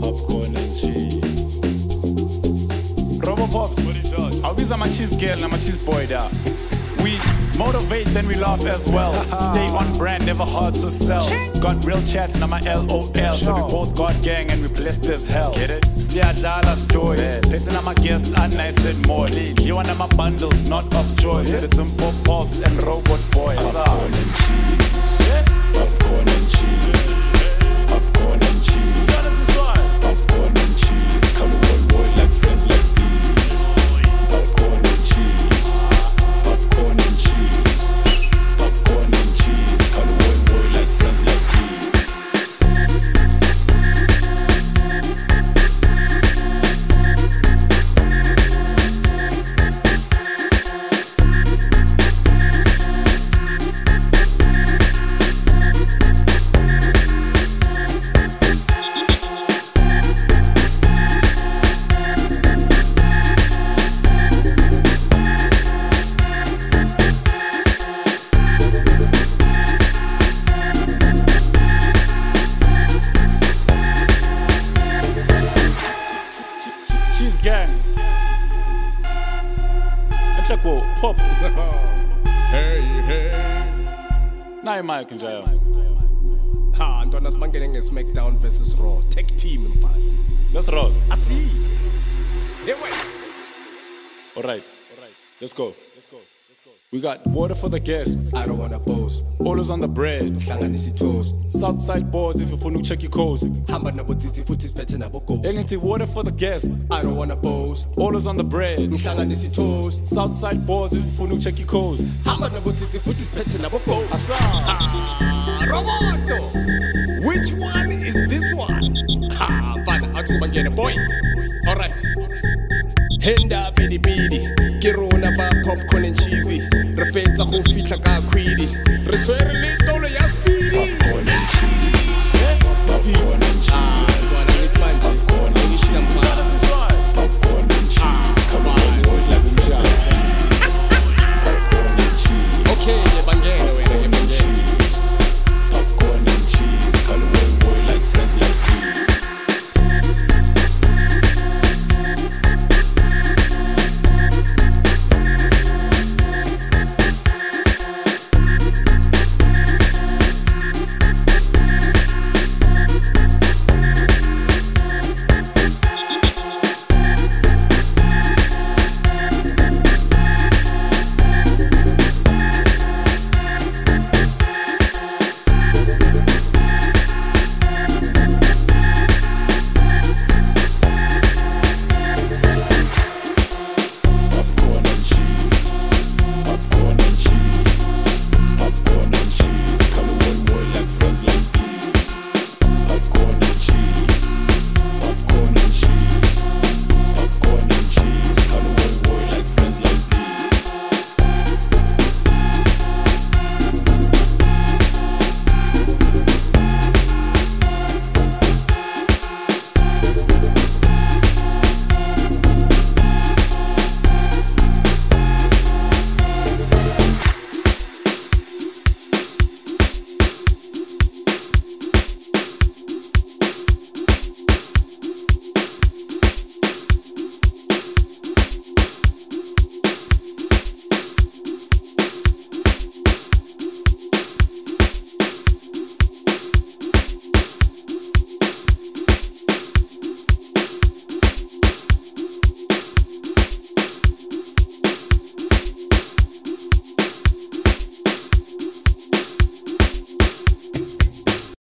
popcorn and cheese. Robopops, I'll be my cheese girl and my cheese boy there. We motivate, then we laugh as well. Stay on brand, never hard to sell. Got real chats, now my LOL. So we both got gang and we blessed as hell. Get it? Siyadlala story. Letting on my guest, and I said more. You want my bundles, not of joy. Said it's pop pops and robot boys. Popcorn and cheese. Popcorn and cheese. Popcorn and cheese. Popcorn and cheese. Come on, boy, like friends like these. Popcorn and cheese. Popcorn and cheese. Popcorn and cheese. Come on, boy, like friends like these. Cheese gang. It's like whoa, pops. Hey. Naye Mike njalo. Ha, ntwana simangene ngeSmackDown versus Raw. Tag team mpala. Let's roll. Asi. Hey wait. All right. Let's go. We got water for the guests. I don't wanna boast. Always on the bread. Hlanganisa toast. Southside boys if you funa check your coast. Hamba nabo tsitsi futhi siphethe nabo ghost. Engithi water for the guests. I don't wanna boast. Always on the bread. Hlanganisa toast. Southside boys if you funa check your coast. Hamba nabo tsitsi futhi siphethe nabo ghost. Asa. Roboto. Which one is this one? Ha, fine. Athi bangene boy. All right. Henda bidi bidi. Ke rona ba popcorn and cheesy. Re fetsa go fitla ka khwidi.